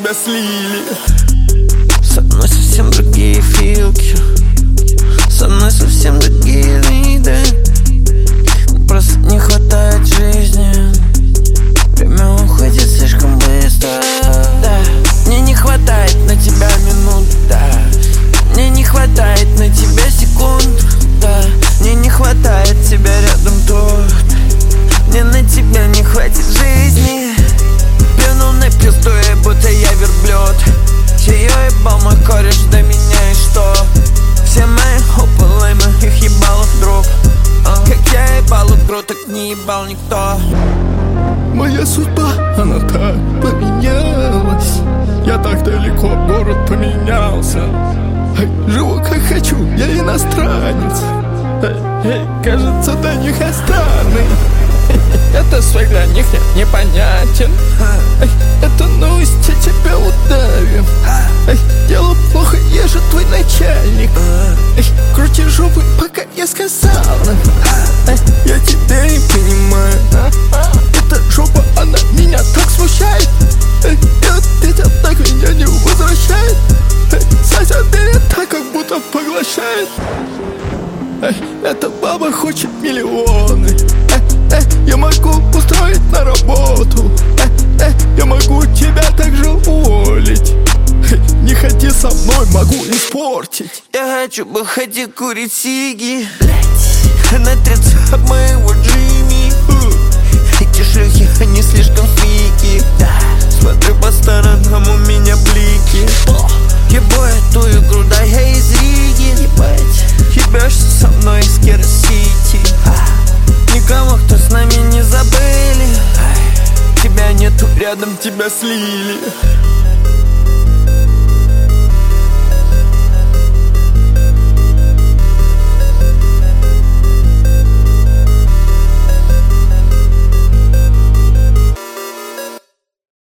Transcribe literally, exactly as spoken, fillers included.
тебя слили. Со мной совсем другие филки, со мной совсем другие виды. Просто не хватает жизни, время уходит слишком быстро. Да, мне не хватает на тебя минут, да. Мне не хватает на тебя секунд, да. Мне не хватает тебя рядом тут. Мне на тебя не хватит жизни. Плюнул на пизду, будто я верблюд. Ее ебал мой кореш до меня и что? Все мои опылы, моих ебал вдруг. Как я ебал игру, так не ебал никто. Моя судьба, она так поменялась. Я так далеко, город поменялся. Эй, живу как хочу, я иностранец. Эй, эй, кажется, до них я странный. Это свой для них не, непонятен. Эй, это новость, я тебя удавим. Эй, дело плохо, я же твой начальник. Эй, крути жопу, пока я сказал. Эй, я тебя не понимаю. Эта жопа, она меня так смущает. Эй, и вот это так меня не возвращает. Эй, сосет меня так, как будто поглощает. Эй, эта баба хочет миллионы. Эй, эй, я могу устроить на работу. Эй, эй, я могу тебя также уволить. Эй, не ходи со мной, могу испортить. Я хочу выходить курить сиги, натряться об моего Джимми. Эти шлюхи, они слишком фики. Смотрю по сторонам, у меня блики. Ебу эту игру, да я из Риги. Ебешься со мной из Кира-Сити. Никого, кто с нами не забыли. Тебя нету рядом, тебя слили.